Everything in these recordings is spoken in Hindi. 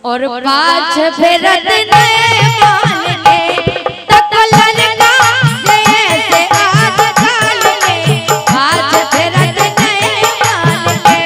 और पाछ फेरत नए माल के तकलन का जैसे आज काल में पाछ फेरत नए माल के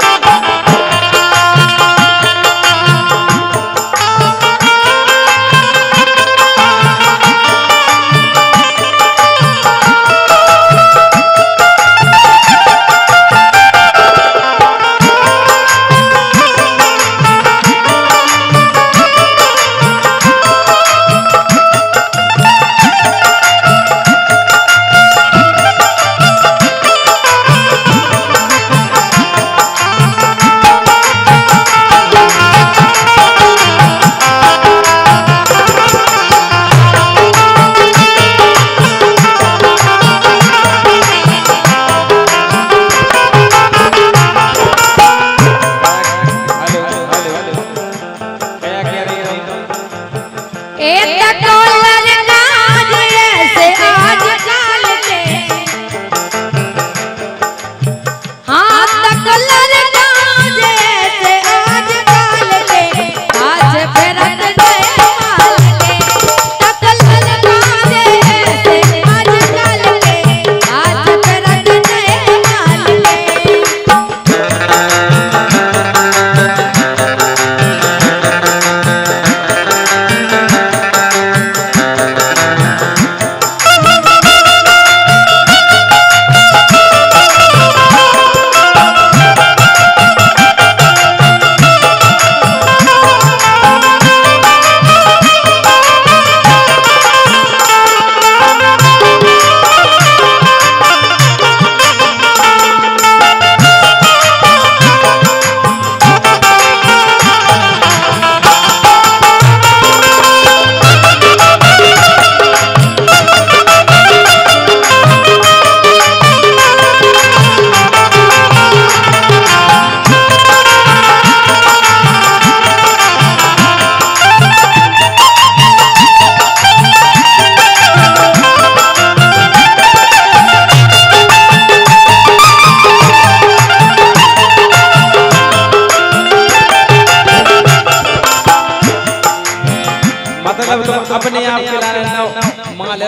अपने आप के लाने माल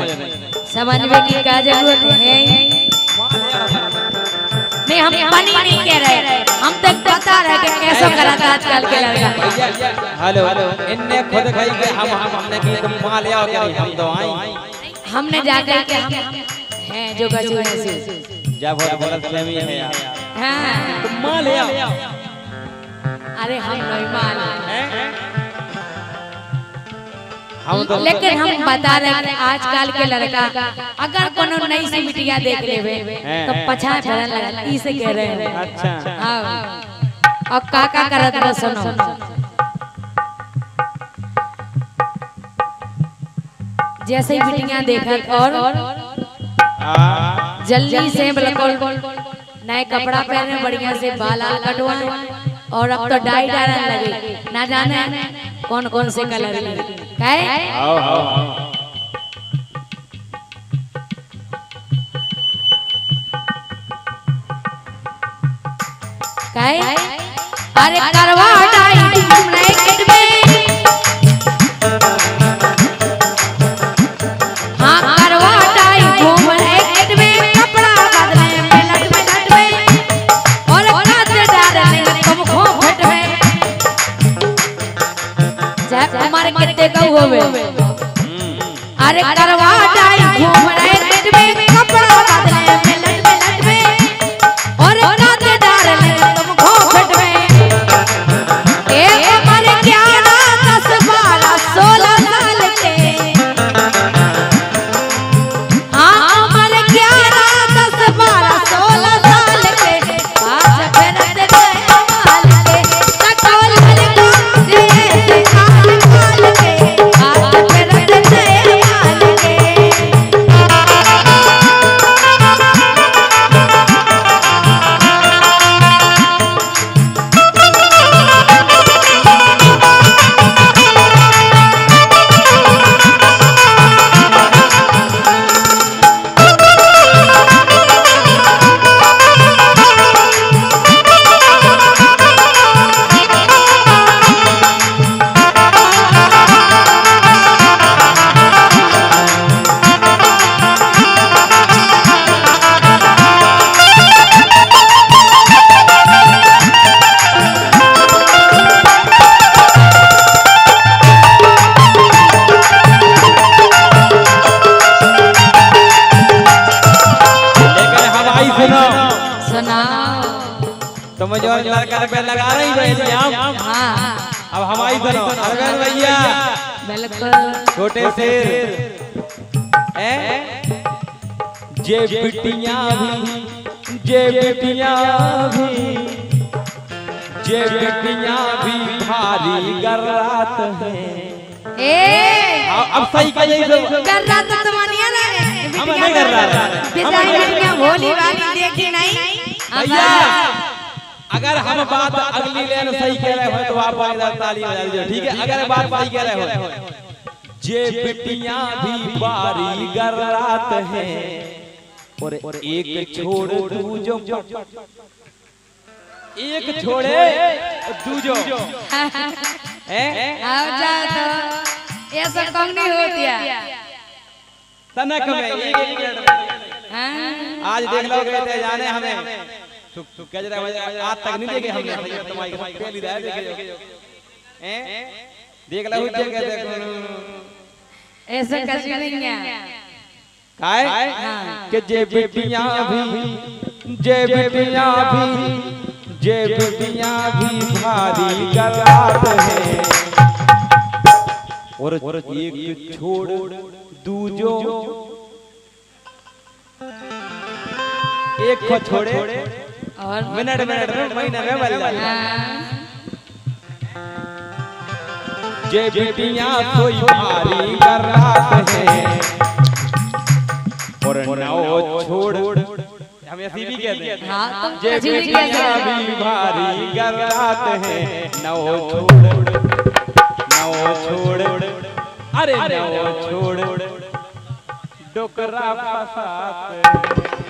समझने की क्या जरूरत है? नहीं हम पानी नहीं कह रहे, हम तक बता रहे कि कैसा कराता आजकल के लड़का। हेलो इनने खुद कही कि हमने की तुम माल आओ क्या हम तो आई हमने जाकर के हम हैं जो गजू से जब बहुत गलतफहमी है यार। हां तुम माल आओ। अरे हम नहीं माल हैं लेकिन हम बता रहे हैं आजकल के लड़का अगर कोनो नई सी बिटिया देख लेवे तो पछा फरन लगा ई से कह रहे हैं। अच्छा हां और काका करत रह सुनो जैसे ही बिटिया देखत और जल्दी से बिल्कुल नए कपड़ा पहने बढ़िया से बाल कटवाने और अब तो डाई डालने लगे ना जाने कौन कौन से कलर है। आओ अरे करवा डाई तुमने किट में हाँ करवा डाई घूम किट में कपड़ा बदले मिलट में और काट डालने तुम खो फट में चाहे हमारे कितने का होवे अरे करवा डाई घूम किट में कपड़ा बदले मिलट में और काट डालने तुम खो फट में तुम्हें जो लड़का पे लगा रही है इल्जाम। हाँ अब हमारी सुनो अरविंद भैया बिल्कुल छोटे शेर जे बिटियां भी भारी गर्रात है। अब सही कहिए गर्रात तो तुम्हारी है ना हम नहीं कर रहा बिचारी भोली वाली देखी नहीं भैया। अगर हम बात अगली लाइन सही कह रहे हो तो आप इधर ताली बजा दीजिए, ठीक है। अगर बात सही कह रहे हो जे बिटियां भी बारी गर्रात है और एक छोड़ दूजो, एक छोड़े दूजो आओ जाओ तो ये सब कम नहीं होती है तनक में एक मिनट में। आज देख लो गए थे जाने हमें क्या जरा आज तक नहीं देखे हमने तुम्हारी पहली रात देखे हैं देख लो ऐसा कुछ नहीं है काय कि जे बिटियां भी भारी गर्रात है और एक छोड़ दूजो, एक को छोड़े और मिनट में महीने में बदल जाए। जे बिटियां कोई भारी गर्रात है और नौ छोड़, हम ऐसी भी कहते हैं। हाँ जे बिटियां भी भारी गर्रात है नौ छोड़ अरे नौ छोड़ डोकरा फसात।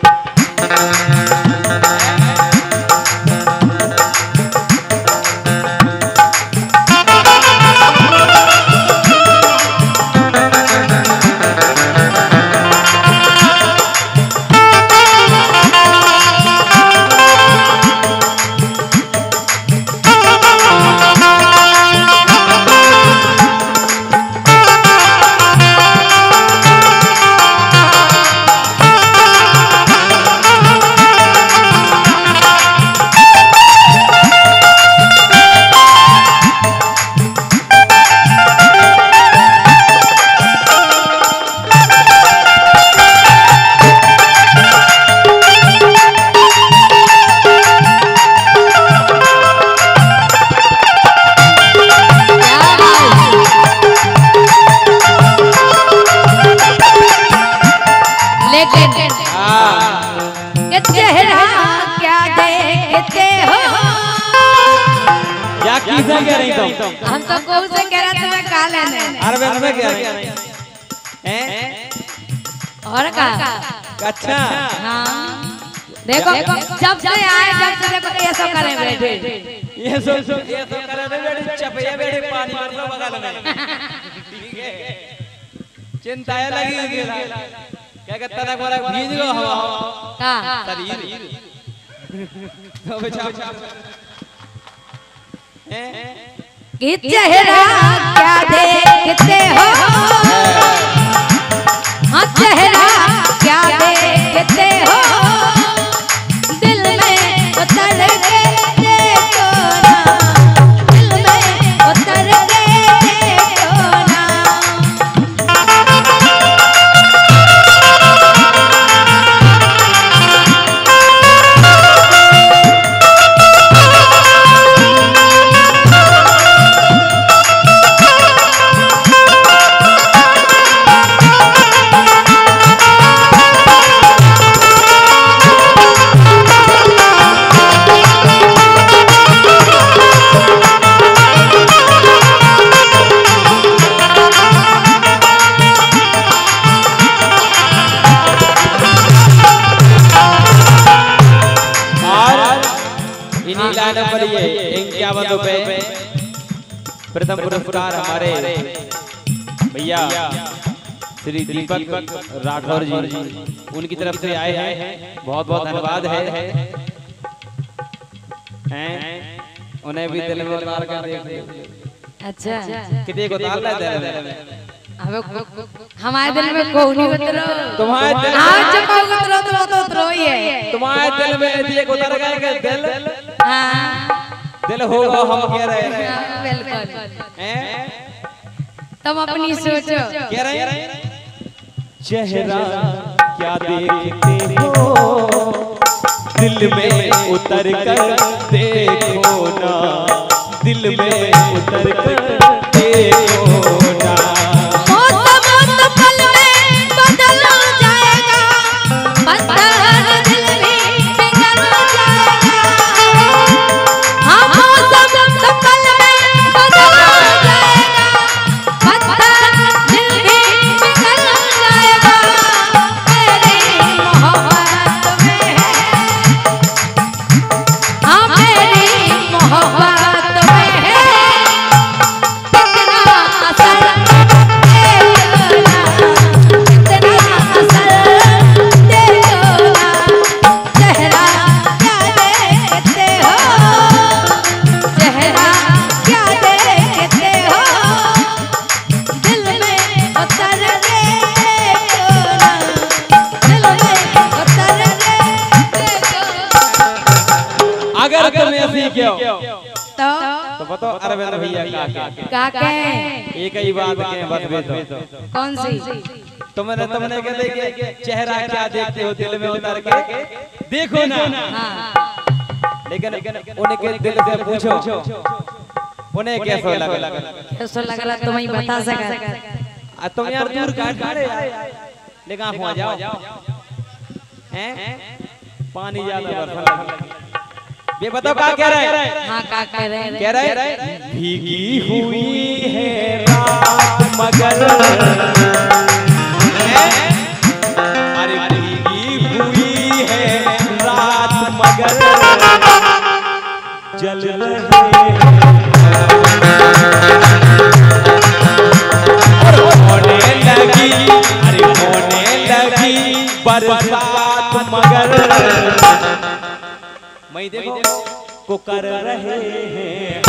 हम तो कौन से कह रहा तुम्हें कहा लेने अरविंद में कह रहे हैं और का अच्छा हाँ देखो जब से आए जब से देखो ये सब करे बैठे ये सब करे बैठे चपे बैठे पानी भर लो बगल में ठीक है चिंता है लगी क्या कहता था बोला भीज गो हवा का शरीर तो बेचारा कि चेहरा क्या देखते हो हाँ चेहरा क्या देखते हो दिल में उतर के देखो ना दिल में उतर के देखो ना प्रथम पुरस्कार हमारे भैया श्री दीपक राठौर जी उनकी तरफ से आए हैं, बहुत बहुत धन्यवाद है। उन्हें भी दिल में उतार कर देख। अच्छा कितने को उतार दिल में? हमारे दिल में कोई नहीं उतरो, तुम्हारे दिल आज जो कोई उतरो तो उतरो ही है। तुम्हारे दिल में एक उतर गया दिल हाँ दिल होगा हम कह रहे हैं हाँ, बिल्कुल हैं? तुम अपनी सोचो कह रहे हैं चेहरा क्या देखते हो दिल में उतर कर देखो ना दिल में उतर कर देखो ना अगर तुम ऐसी क्यों तो बताओ अरविंद भैया का के एक ही बात के बस बेटो कौन सी तुमने कहते कि चेहरा क्या देखते हो दिल में उतर के देखो ना लेकिन उनके दिल से पूछो उन्हें कैसा लगा तुम ही बता सका तुम यार दूर काट खड़े लेकिन आप वहां जाओ हैं पानी ज्यादा बरसा लगी ये बताओ क्या कह रहे हैं हाँ क्या कह रहे हैं भीगी हुई है रात मगर अरे भीगी हुई है रात मगर जल रहे होने लगी अरे होने लगी बरसात मगर मैं देखो को कर रहे हैं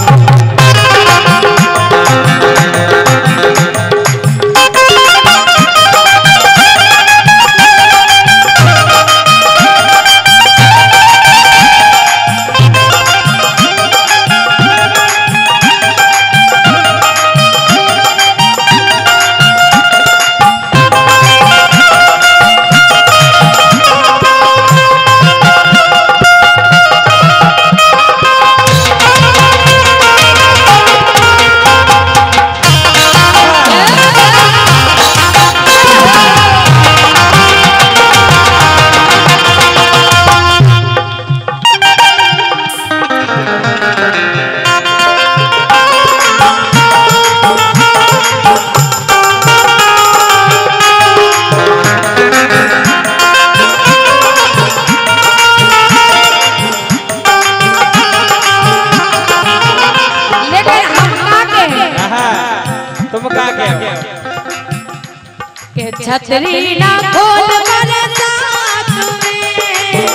छतरी ना खोल बरसात में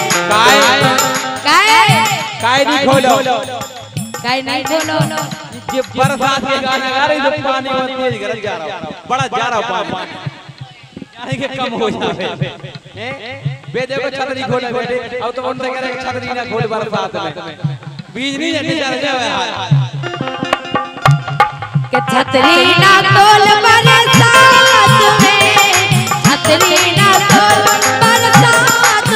काय नहीं खोलो काय नहीं खोलो ये बरसात के गाना गा रही तो पानी बहुत तेज गरज जा रहा बड़ा जा रहा पानी यानी कि कम हो जावे हैं बे देखो छतरी खोले बेटे अब तो उनसे कह रहे छतरी ना खोल बरसात में बीज नहीं जल्दी जा जावे के छतरी ना खोल बरसात में छतरी ना खोल बरसात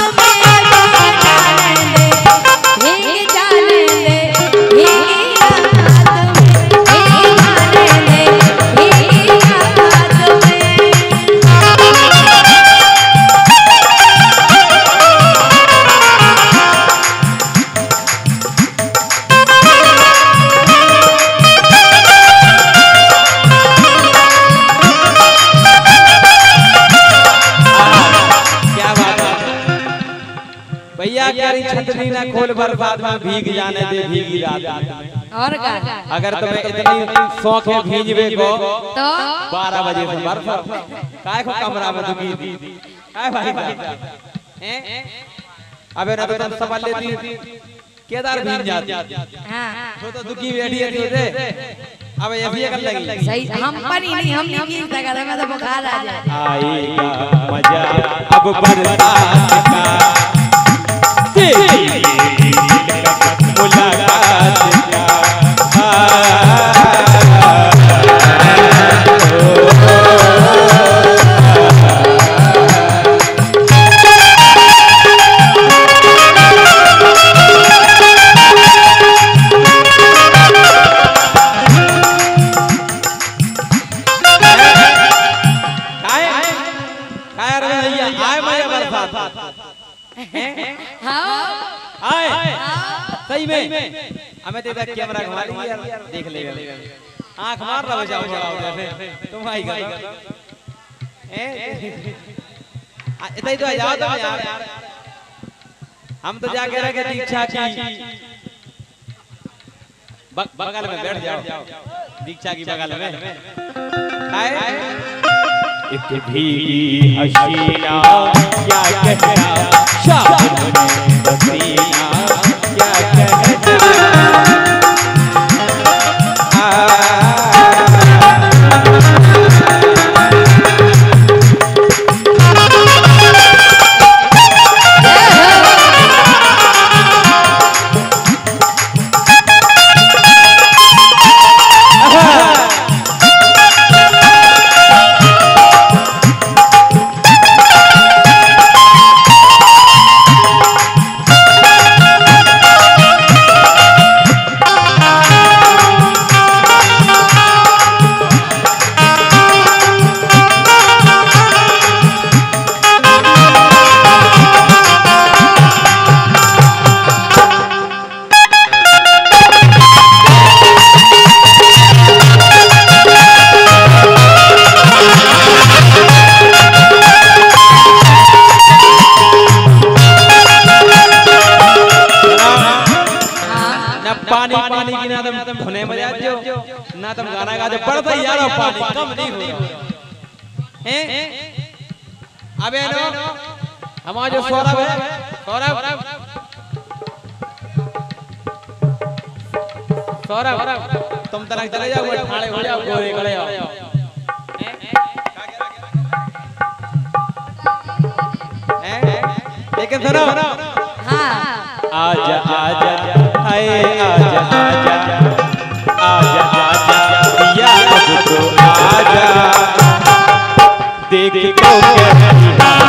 में भीग जाने दे भीग रात में भीग जाने दे भीग भैया क्या रही छतरी ना खोल बरसात में भीग जाने दे भीगी रात में और का अगर तुम्हें इतनी शौक है भीजवे को तो 12 बजे से बरसात काय को कमरा में तू भीगी काय भाई हैं अबे ना तो तुम संभाल लेती केदार भीग जाती हां तो दुखी बैठी होते अब ऐसी कर लगी सही हम पर ही नहीं हम नहीं की सका मैं तो बुखार आ जाए आएगा मजा अब बरसात का हाँ आए सही में हमें तो इधर कैमरा घुमा ली यार देख लेगा आंख मार रहा बचाओ तुम आई गई इतना ही तो आ जाओ तुम यार हम तो जाके रह के दीक्षा की बगल में बैठ जाओ दीक्षा की बगल में एक भीगी हसीना क्या कहना शाम हसीना क्या पानी पानी की ना तुम धुने में जाते हो ना तुम गाना गाते पड़ता यार पानी कम नहीं हो हैं अबे नो हमारा जो सौरभ है सौरभ तुम तलक चले जाओ ठाड़े हो जाओ गोरे खड़े हो लेकिन सुनो हाँ आजा आजा हाय आजा आजा आजा आजा पिया अब तो आजा देख को कहती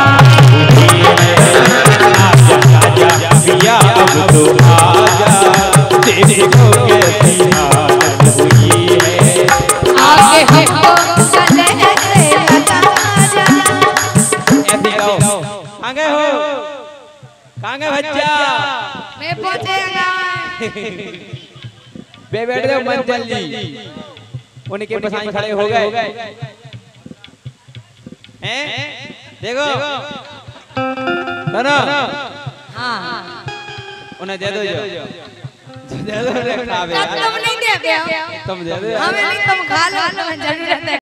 आजा आजा पिया अब तो आजा देख को कहती हुई है आगे हमको चले ऐसे लगा जा ऐसे गाओ कहाँ गए हो कहाँ गए बच्चा मैं पहुंचेगा बे बैठ जाओ मन जल्दी उनके पसाई खड़े हो गए हैं देखो सुनो हाँ उन्हें दे दो जो दे दो रे खावे तुम नहीं दे तुम दे दो हमें नहीं तुम खा लो जरूरत है